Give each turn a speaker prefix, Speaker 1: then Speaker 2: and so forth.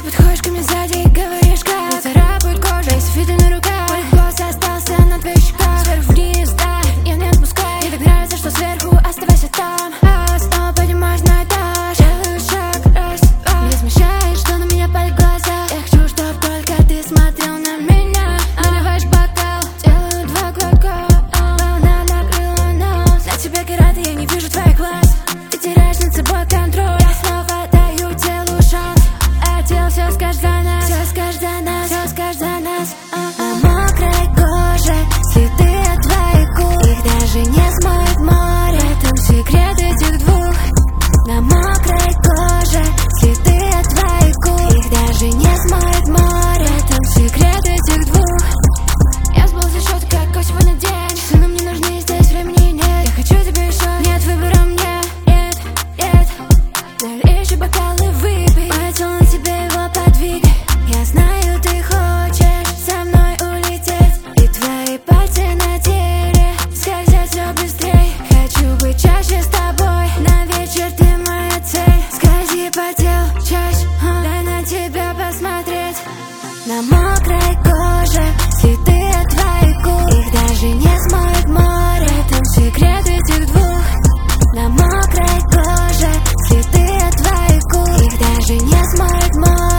Speaker 1: подходишь ко мне сзади и говоришь, как царапают кожу, весь фиты на руках. Твой голос остался на твоих щеках. Сверху вниз, да, я не отпускаю. Мне так нравится, что сверху, оставайся там. А снова поднимаюсь на этаж. Делаю шаг, раз, два. Меня смущает, что на меня палит глаза. Я хочу, чтоб только ты смотрел на меня. Наливаешь бокал, делаю 2 глотка. Волна накрыла нос. На тебе караты, я не вижу твоих глаз. Ты теряешь над собой контроль. Я снова даю телу шанс. А тело все скажет за нас. Все скажет за нас, все скажет за нас. На мокрой коже следы от твоих губ. Их даже не смоет море. Там секрет этих двух. На мокрой коже следы от твоих губ. Их даже не смоет море. Там секрет этих двух. Я сбыл за счет, какой сегодня день. Часы нам не нужны, здесь времени нет. Я хочу тебя еще, нет выбора мне. Нет, нет. Налей еще бокал и выпей. Мое тело на тебе его подвигай. Я знаю, ты хочешь со мной улететь. И твои пальцы на теле скользят все быстрей. Хочу быть чаще с тобой. На вечер ты моя цель. Скользи по телу чаще, дай на тебя посмотреть. На мокрой коже следы от твоих губ. Их даже не смоет море. Там секрет этих двух. На мокрой коже следы от твоих губ. Их даже не смоет море.